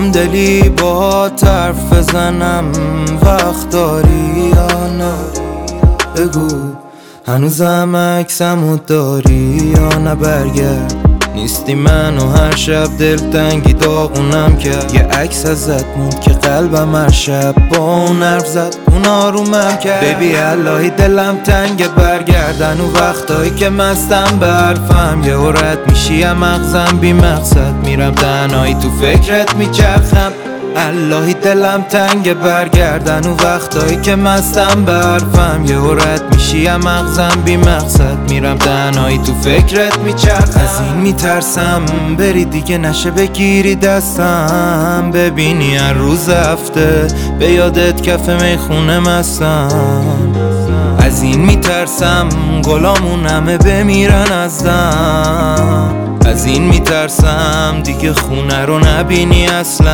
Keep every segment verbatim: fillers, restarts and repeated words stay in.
همدلی با حرف بزنم وقت داری یا نه؟ بگو هنوزم عکسمو داری یا نه؟ برگرد نیستی منو هر شب دلتنگی داغونم کرد. یه عکس ازت موند که قلبم هر شب با اون حرف زد، اون آرومم کرد. ببی الهی دلم تنگ برگردن و وقتایی که مستم به حرفم یه رد میشی هم مغزم بی مقصد میرم تنهایی تو فکرت میچرخم. الهی دلم تنگ برگردن و وقتایی که مستم به حرفم یه رد میشی هم مغزم بی مقصد میرم تنهایی تو فکرت میچرخم. از این میترسم بری دیگه نشه بگیری دستم، ببینی هر روز هفته به یادت کف میخونه مستم. از این میترسم گلامون همه بمیرن از دم، از این میترسم دیگه خونه رو نبینی اصلا.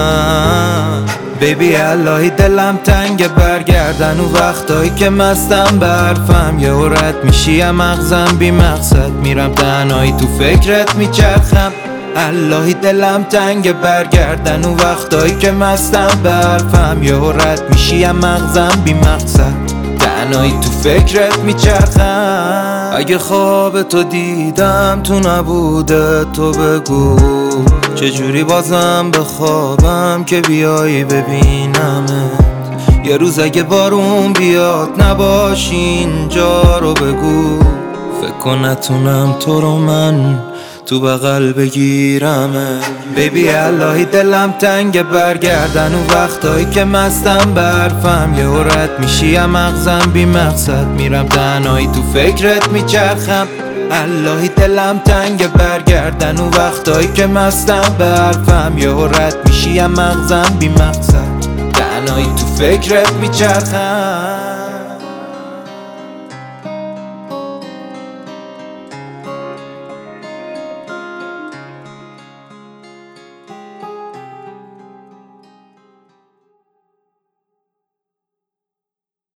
بیبی الهی دلم تنگ برگردن و وقتایی که مستم به حرفم یه رد میشی هم مغزم بی مقصد میرم تنهایی تو فکرت میچرخم. الهی دلم تنگ برگردن و وقتایی که مستم به حرفم یه رد میشی هم مغزم بی مقصد تنهایی تو فکرت میچرخم. اگه خواب تو دیدم تو نبوده تو بگو چجوری بازم بخوابم که بیایی ببینمت. یه روز اگه بارون بیاد نباشی اینجا رو بگو، فکر کن نتونم تو رو من تو بغل بگیرمت. بیبی الهی دلم تنگ برگردن و وقتایی که مستم به حرفم یه رد میشی هم مغزم بی مقصد میرم تنهایی تو فکرت میچرخم. الهی دلم تنگ برگردن و وقتایی که مستم به حرفم یه رد میشی هم مغزم بی مقصد تنهایی تو فکرت میچرخم.